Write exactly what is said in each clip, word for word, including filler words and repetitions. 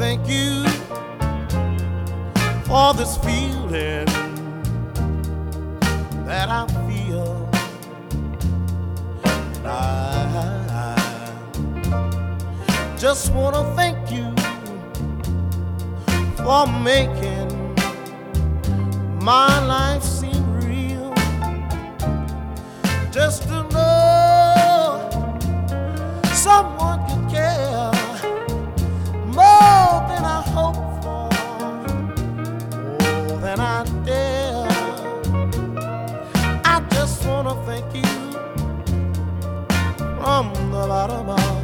thank you for this feeling that I feel. And I just want to thank you for making my life seem real. Just to know someone could care more than I hope for, more than I dare. I just want to thank you from the bottom of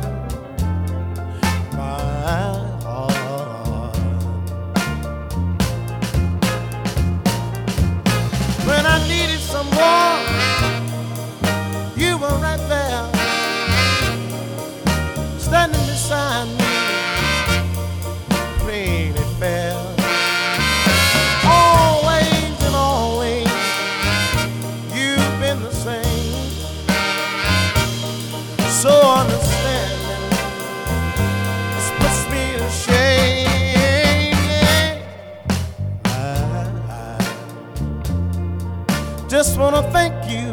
my heart. When I needed someone, you were right there, standing beside me, plain and fair. Always and always, you've been the same, so understanding. This puts me to shame. I, I just wanna thank you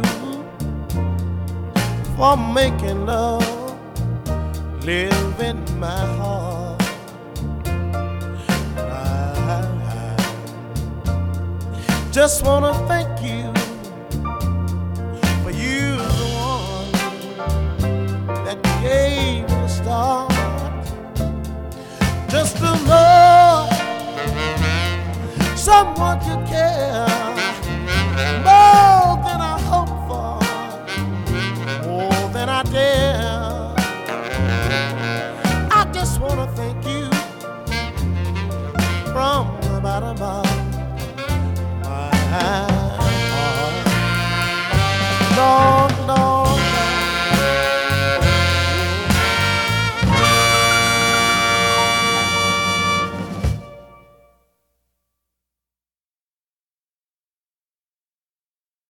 for making love live in my heart. I, I just wanna thank you for you, the one that gave me the start. Just to know someone you care